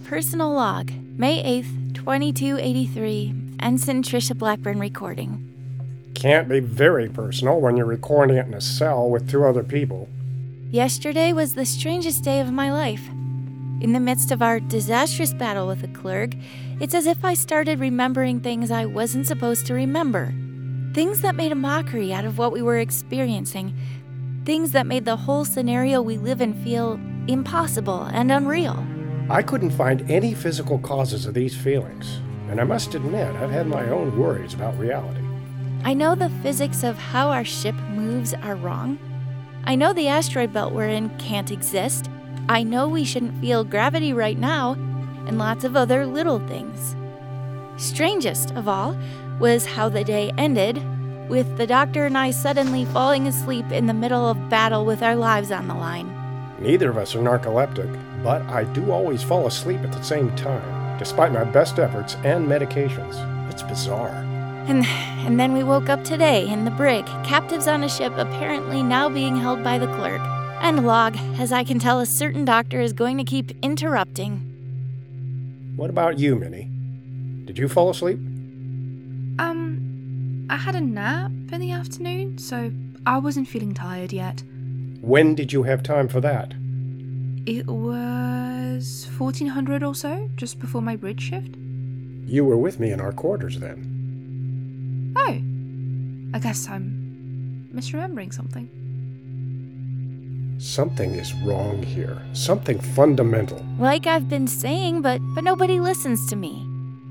Personal log, May 8th, 2283, Ensign Trisha Blackburn recording. Can't be very personal when you're recording it in a cell with two other people. Yesterday was the strangest day of my life. In the midst of our disastrous battle with the Clerg, it's as if I started remembering things I wasn't supposed to remember. Things that made a mockery out of what we were experiencing. Things that made the whole scenario we live in feel impossible and unreal. I couldn't find any physical causes of these feelings, and I must admit I've had my own worries about reality. I know the physics of how our ship moves are wrong. I know the asteroid belt we're in can't exist. I know we shouldn't feel gravity right now, and lots of other little things. Strangest of all was how the day ended, with the doctor and I suddenly falling asleep in the middle of battle with our lives on the line. Neither of us are narcoleptic, but I do always fall asleep at the same time, despite my best efforts and medications. It's bizarre. And then we woke up today in the brig, captives on a ship apparently now being held by the Clerg. And log, as I can tell, a certain doctor is going to keep interrupting. What about you, Minnie? Did you fall asleep? I had a nap in the afternoon, so I wasn't feeling tired yet. When did you have time for that? It was 1400 or so, just before my bridge shift. You were with me in our quarters then. Oh, I guess I'm misremembering something. Something is wrong here. Something fundamental. Like I've been saying, but nobody listens to me.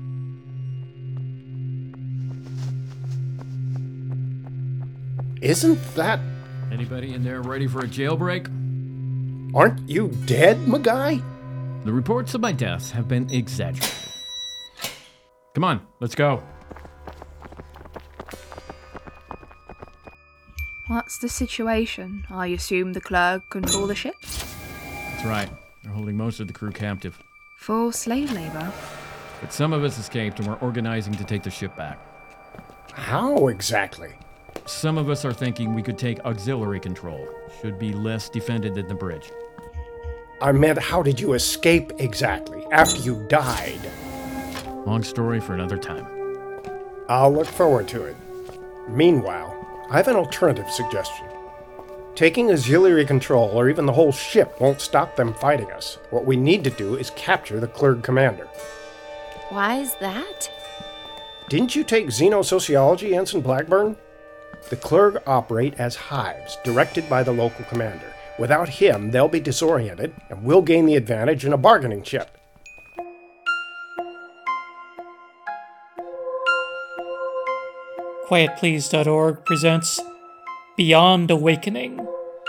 Isn't that... Anybody in there ready for a jailbreak? Aren't you dead, Magai? The reports of my deaths have been exaggerated. Come on, let's go. What's the situation? I assume the Clerg control the ship? That's right. They're holding most of the crew captive. For slave labor? But some of us escaped and we're organizing to take the ship back. How exactly? Some of us are thinking we could take auxiliary control. Should be less defended than the bridge. I meant, how did you escape exactly, after you died? Long story for another time. I'll look forward to it. Meanwhile, I have an alternative suggestion. Taking auxiliary control or even the whole ship won't stop them fighting us. What we need to do is capture the Clerg commander. Why is that? Didn't you take xenosociology, Ensign Blackburn? The Clerg operate as hives, directed by the local commander. Without him, they'll be disoriented, and we'll gain the advantage in a bargaining chip. QuietPlease.org presents Beyond Awakening.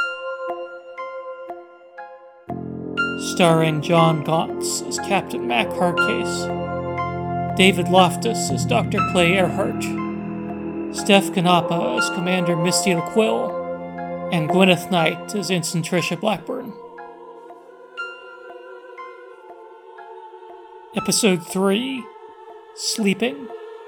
Starring John Gauntz as Captain Mac Hardcase, David Loftus as Dr. Clay Earhart, Steph Canapa as Commander Misty LaQuille, and Gwyneth Knight as Ensign Trisha Blackburn. Episode 3, Sleeping.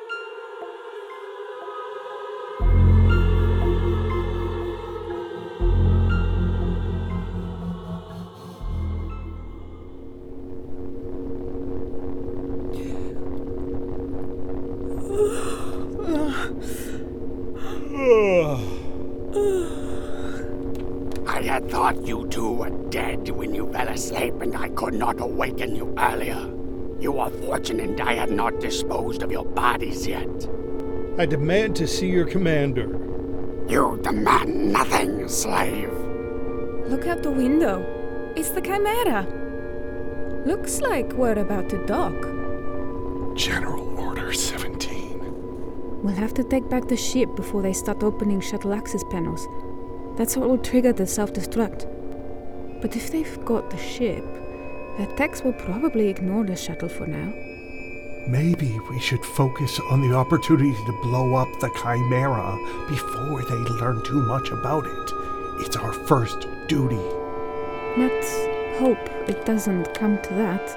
I had thought you two were dead when you fell asleep and I could not awaken you earlier. You are fortunate I had not disposed of your bodies yet. I demand to see your commander. You demand nothing, slave. Look out the window. It's the Chimera. Looks like we're about to dock. General Order 17. We'll have to take back the ship before they start opening shuttle access panels. That's what will trigger the self-destruct. But if they've got the ship, the techs will probably ignore the shuttle for now. Maybe we should focus on the opportunity to blow up the Chimera before they learn too much about it. It's our first duty. Let's hope it doesn't come to that.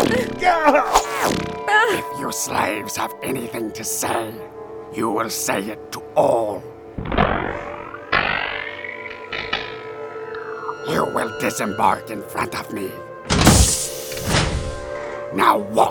If you slaves have anything to say, you will say it to all. You will disembark in front of me. Now walk.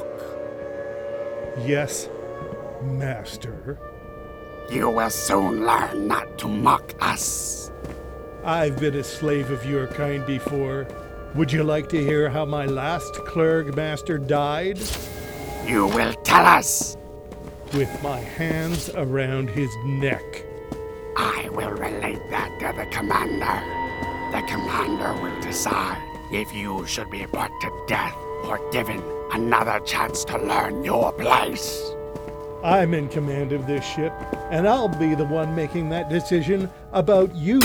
Yes, Master. You will soon learn not to mock us. I've been a slave of your kind before. Would you like to hear how my last clerg master died? You will tell us. With my hands around his neck. I will relate that to the commander. The commander will decide if you should be put to death or given another chance to learn your place. I'm in command of this ship, and I'll be the one making that decision about you.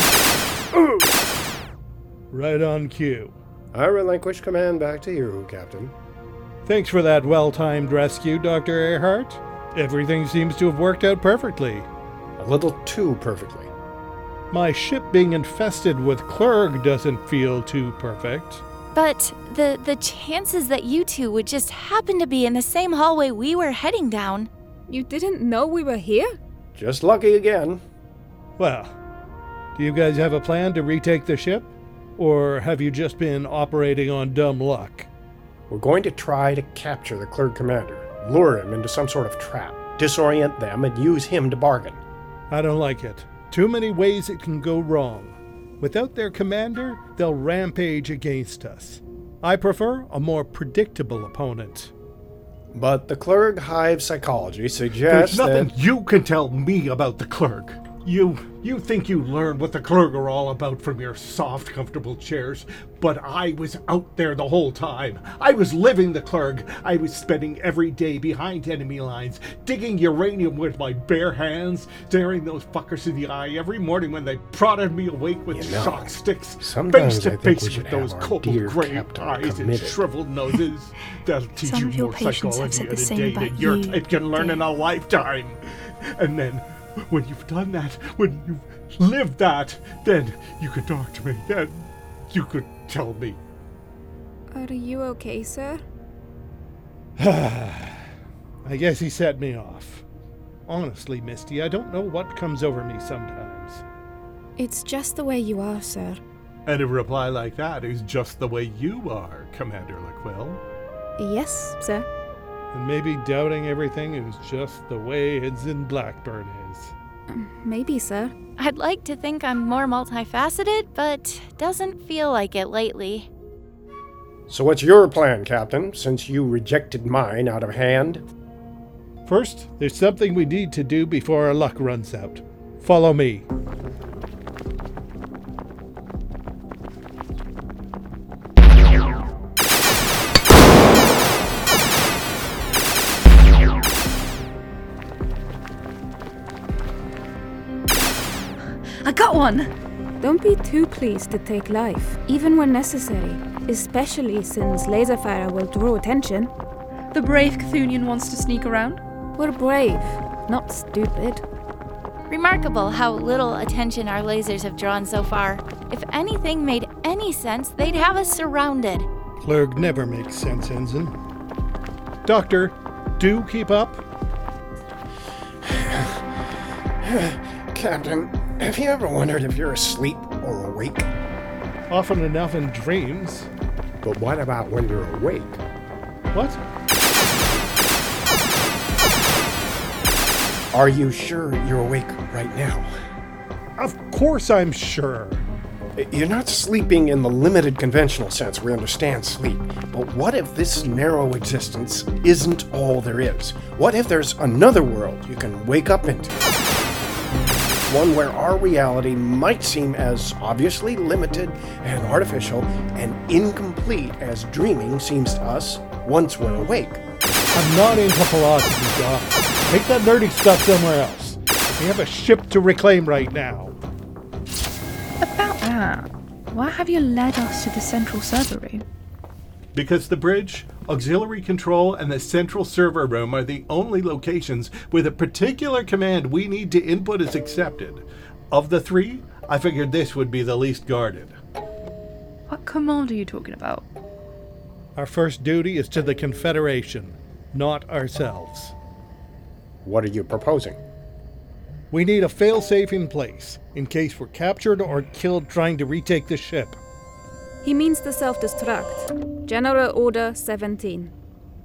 Right on cue. I relinquish command back to you, Captain. Thanks for that well-timed rescue, Dr. Earhart. Everything seems to have worked out perfectly. A little too perfectly. My ship being infested with clerg doesn't feel too perfect. But the chances that you two would just happen to be in the same hallway we were heading down. You didn't know we were here? Just lucky again. Well, do you guys have a plan to retake the ship? Or have you just been operating on dumb luck? We're going to try to capture the clerg commander, lure him into some sort of trap, disorient them, and use him to bargain. I don't like it. Too many ways it can go wrong. Without their commander, they'll rampage against us. I prefer a more predictable opponent. But the clerg hive psychology suggests There's nothing that... you can tell me about the clerg. You think you learned what the clerg are all about from your soft, comfortable chairs, but I was out there the whole time. I was living the clerg. I was spending every day behind enemy lines, digging uranium with my bare hands, staring those fuckers in the eye every morning when they prodded me awake with shock sticks, sometimes face I to think we face should with those have our cold dear gray captain eyes and committed. shriveled noses. That'll teach Some you of your more patients have psychology said in the a same day about than your you, type can learn in a lifetime. And then, when you've done that, when you've lived that, then you could talk to me. Then you could tell me. Are you okay, sir? I guess he set me off. Honestly, Misty, I don't know what comes over me sometimes. It's just the way you are, sir. And a reply like that is just the way you are, Commander Laquille. Yes, sir. And maybe doubting everything is just the way Ensign Blackburn is. Maybe, sir. I'd like to think I'm more multifaceted, but doesn't feel like it lately. So what's your plan, Captain, since you rejected mine out of hand? First, there's something we need to do before our luck runs out. Follow me. I got one! Don't be too pleased to take life, even when necessary, especially since laser fire will draw attention. The brave Cthulhian wants to sneak around. We're brave, not stupid. Remarkable how little attention our lasers have drawn so far. If anything made any sense, they'd have us surrounded. Clerg never makes sense, Ensign. Doctor, do keep up. Captain, have you ever wondered if you're asleep or awake? Often enough in dreams. But what about when you're awake? What? Are you sure you're awake right now? Of course I'm sure. You're not sleeping in the limited conventional sense we understand sleep. But what if this narrow existence isn't all there is? What if there's another world you can wake up into? One where our reality might seem as obviously limited and artificial and incomplete as dreaming seems to us once we're awake. I'm not into philosophy, Doc. Take that nerdy stuff somewhere else. We have a ship to reclaim right now. About that, why have you led us to the central server room? Because the bridge, auxiliary control, and the central server room are the only locations where the particular command we need to input is accepted. Of the three, I figured this would be the least guarded. What command are you talking about? Our first duty is to the Confederation, not ourselves. What are you proposing? We need a failsafe in place, in case we're captured or killed trying to retake the ship. He means the self-destruct. General Order 17.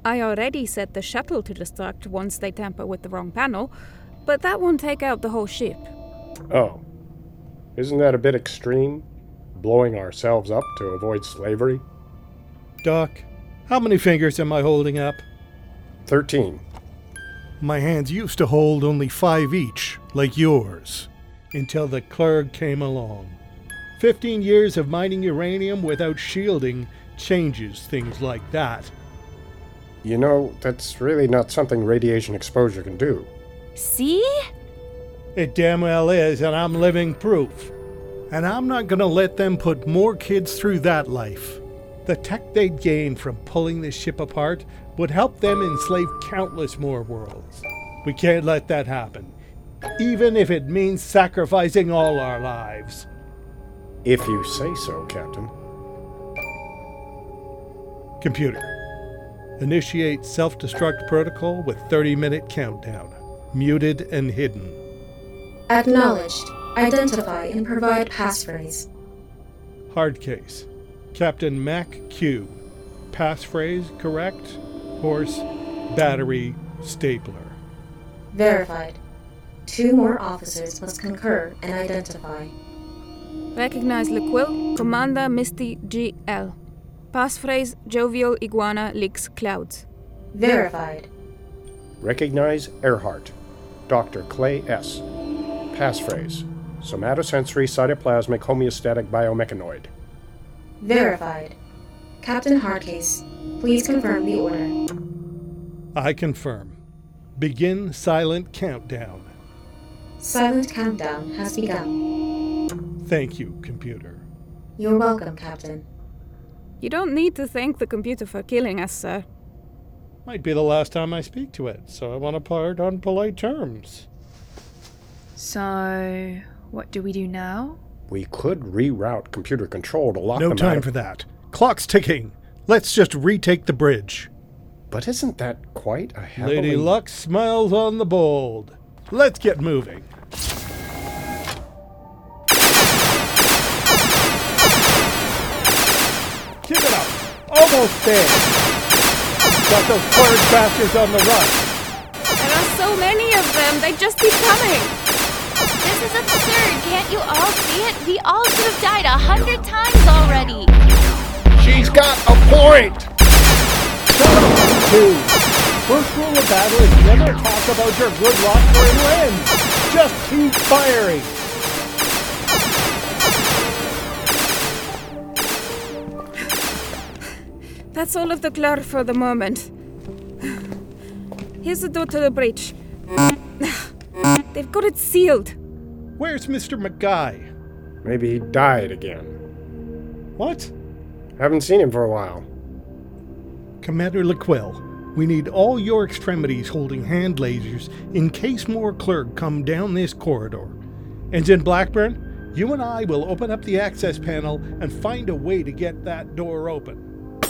I already set the shuttle to destruct once they tamper with the wrong panel, but that won't take out the whole ship. Oh. Isn't that a bit extreme? Blowing ourselves up to avoid slavery? Doc, how many fingers am I holding up? 13. My hands used to hold only 5 each, like yours, until the Clerg came along. 15 years of mining uranium without shielding changes things like that. You know, that's really not something radiation exposure can do. See? It damn well is, and I'm living proof. And I'm not gonna let them put more kids through that life. The tech they'd gain from pulling this ship apart would help them enslave countless more worlds. We can't let that happen, even if it means sacrificing all our lives. If you say so, Captain. Computer, initiate self-destruct protocol with 30-minute countdown. Muted and hidden. Acknowledged. Identify and provide passphrase. Hard case. Captain Mac Q. Passphrase correct? Horse, battery, stapler. Verified. 2 more officers must concur and identify. Recognize L'Quill, Commander Misty G.L. Passphrase Jovial Iguana Licks Clouds. Verified. Recognize Earhart. Dr. Clay S. Passphrase. Somatosensory cytoplasmic homeostatic biomechanoid. Verified. Captain Hardcase, please confirm the order. I confirm. Begin silent countdown. Silent countdown has begun. Thank you, computer. You're welcome, Captain. You don't need to thank the computer for killing us, sir. Might be the last time I speak to it, so I want to part on polite terms. So, what do we do now? We could reroute computer control to lock No them time out. for that. Clock's ticking. Let's just retake the bridge. But isn't that quite a heavily... Lady Luck smiles on the bold. Let's get moving. Keep it up. Almost there. Got those Clerg bastards on the run. There are so many of them, they just keep coming. This is absurd. Can't you all see it? We all should have died 100 times already. She's got a point! Shut up, you two. First rule of battle is never talk about your good luck or it wins. Just keep firing. That's all of the Clerg for the moment. Here's the door to the breach. They've got it sealed. Where's Mr. McGuy? Maybe he died again. What? Haven't seen him for a while. Commander L'Quill, we need all your extremities holding hand lasers in case more Clerg come down this corridor. Ensign Blackburn, you and I will open up the access panel and find a way to get that door open.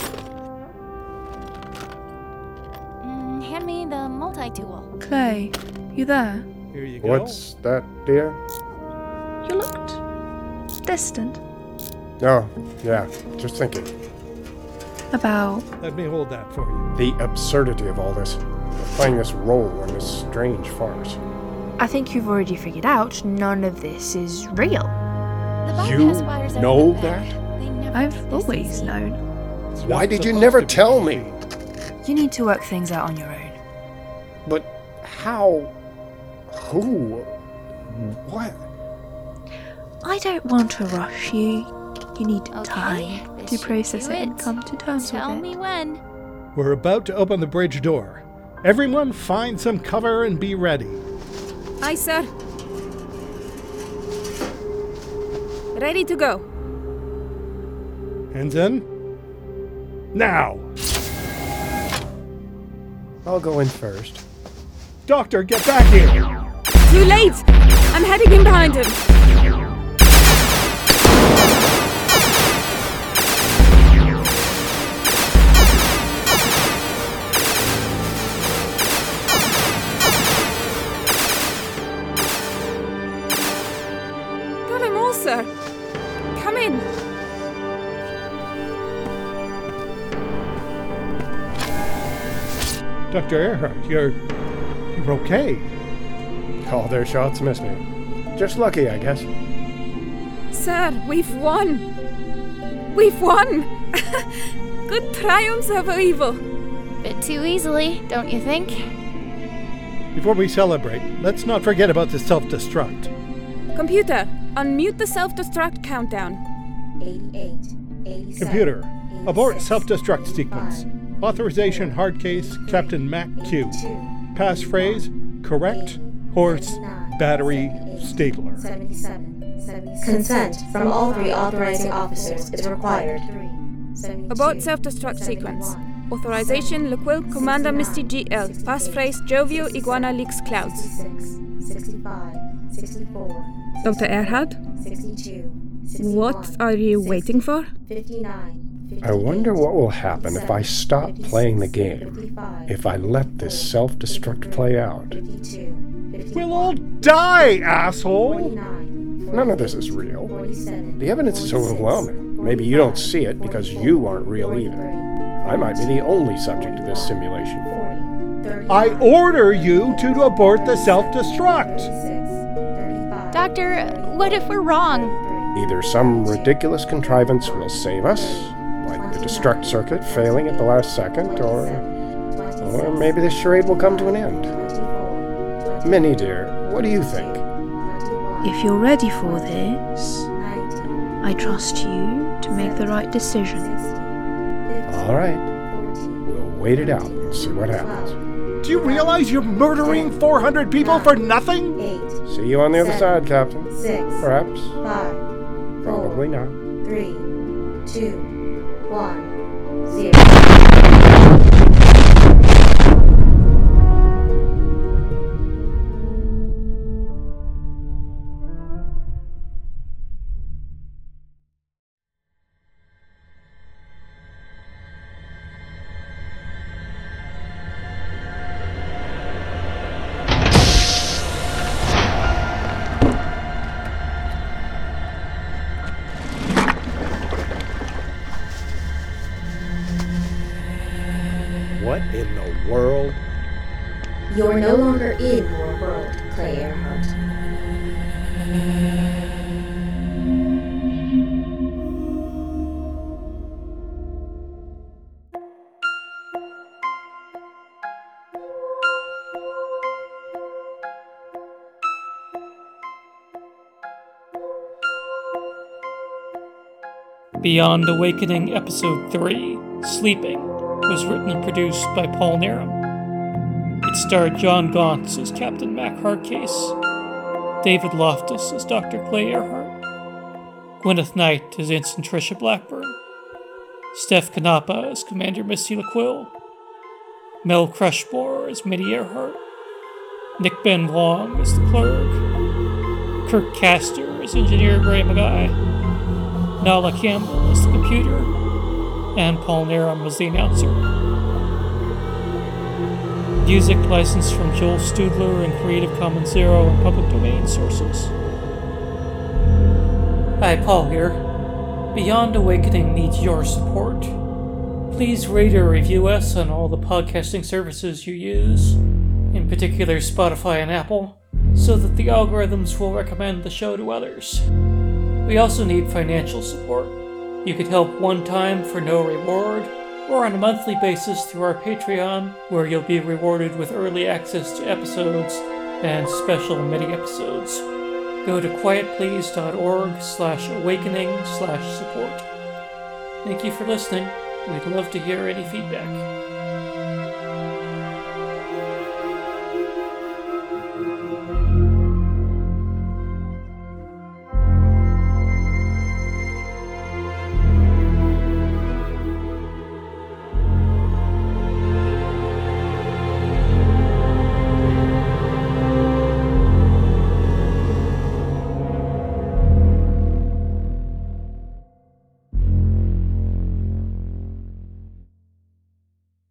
Hand me the multi-tool. Clay, you there? Here you go. What's that, dear? You looked distant. Oh, yeah, just thinking. About... Let me hold that for you. The absurdity of all this. We're playing this role in this strange farce. I think you've already figured out none of this is real. The You bypass wires are know in there. that? They never I've get this always easy. known. Why did you never tell me? You need to work things out on your own. But how? Who? What? I don't want to rush you. You need Okay, time this to should process do it and come to terms Tell with it. me when. We're about to open the bridge door. Everyone find some cover and be ready. Aye, sir. Ready to go. Ensign? Now! I'll go in first. Doctor, get back here! Too late! I'm heading in behind him. Got him all, sir. Come in. Dr. Earhart, you're okay. All their shots missed me. Just lucky, I guess. Sir, we've won! We've won! Good triumphs over evil. Bit too easily, don't you think? Before we celebrate, let's not forget about the self-destruct. Computer, unmute the self-destruct countdown. 88, 87, Computer, abort 86, self-destruct sequence. 5, Authorization hard case, Captain Mac Q. 82, Passphrase, correct, horse, battery, stapler. 77, 76. Consent from all 3 authorizing officers is required. 72, Abort self-destruct sequence. 71, Authorization, L'Aquil, Commander Misty GL. Passphrase, Jovio Iguana Leaks Clouds. 66, 65, 64, Dr. Earhart, 62, what are you waiting for? 59, I wonder what will happen if I stop playing the game, 55, if I let this self-destruct play out. 52, 51, We'll all die, asshole! 49, None of this is real. 47, The evidence is overwhelming. Maybe you don't see it because you aren't real either. I might be the only subject to this simulation. 40, 39, I order you to abort the self-destruct! 35, Doctor, what if we're wrong? Either some ridiculous contrivance will save us, like the destruct circuit failing at the last second, or maybe this charade will come to an end. Minnie dear, what do you think? If you're ready for this, I trust you to make the right decision. All right, we'll wait it out and see what happens. Do you realize you're murdering 400 people for nothing? 8, See you on the other side, Captain. 6, Perhaps. 5, Probably not. 3, 2, 1, 0. What in the world? You're no longer in your world, Clay Earhart. Beyond Awakening Episode 3, Sleeping, was written and produced by Paul Narum. It starred John Gauntz as Captain Mac Hardcase, David Loftus as Dr. Clay Earhart, Gwyneth Knight as Ensign Tricia Blackburn, Steph Canapa as Commander Misty L'Aquil, Mel Crushmore as Minnie Earhart, Nick Ben Wong as the Clerg, Kirk Castor as Engineer Gray McGuy, Nala Campbell as the computer, and Paul Narum as the announcer. Music licensed from Joel Studler and Creative Commons Zero and public domain sources. Hi, Paul here. Beyond Awakening needs your support. Please rate or review us on all the podcasting services you use, in particular Spotify and Apple, so that the algorithms will recommend the show to others. We also need financial support. You could help one time for no reward, or on a monthly basis through our Patreon, where you'll be rewarded with early access to episodes and special mini-episodes. Go to quietplease.org/awakening/support. Thank you for listening. We'd love to hear any feedback.